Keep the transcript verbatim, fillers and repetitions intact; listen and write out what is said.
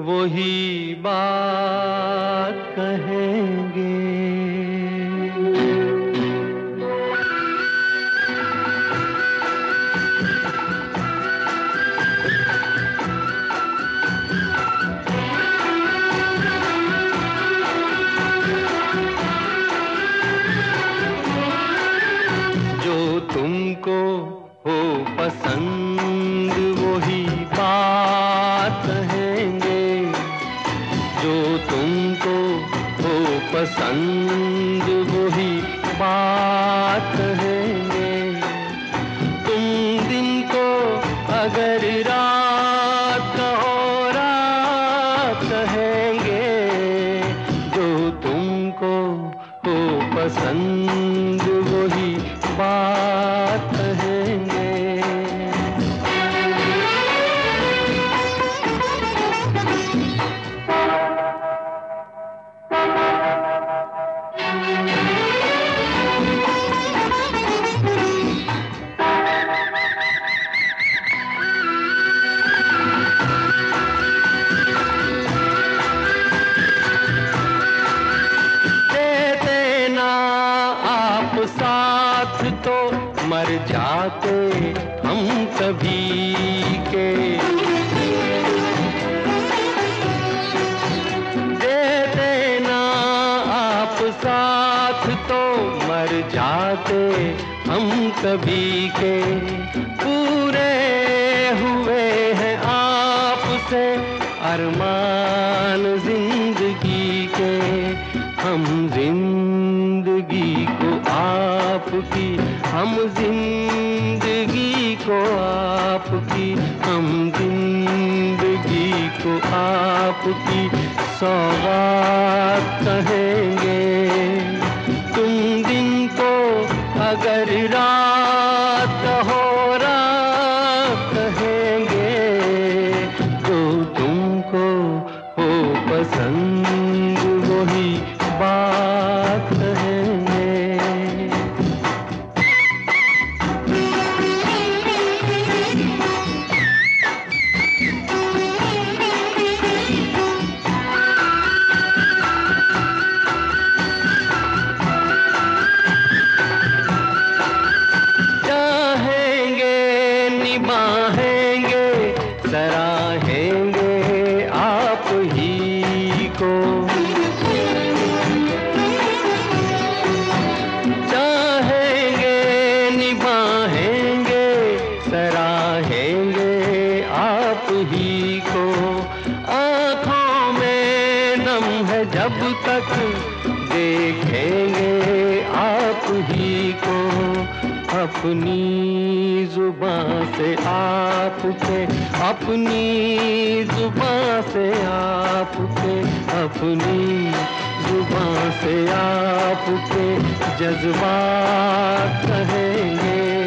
वही बात कहेंगे। तुमको हो पसंद वही बात कहेंगे, जो तुमको हो पसंद वही बात कहेंगे। तुम दिन को अगर रात कहो रात कहेंगे, जो तुमको हो पसंद वही बात कहेंगे। देते ना आप साथ तो मर जाते हम सभी के। देते ना आप साथ तो मर जाते हम सभी के। पूरे हुए हैं आपसे अरमान जिंदगी के। हम जिंदगी को आपकी, हम जिंदगी को आपकी, हम जिंदगी को आपकी सौगात कहेंगे। तुम दिन को अगर रात हो रात कहेंगे, तो तुमको हो पसंद वही बात कहेंगे। चाहेंगे निभाएंगे सराहेंगे आप ही को। चाहेंगे निभाएंगे सराहेंगे आप ही को। आँखों में नम है जब तक देखेंगे आप ही को। अपनी जुबां से आपके, अपनी जुबां से आपके, अपनी जुबां से आपके जज्बात कहेंगे।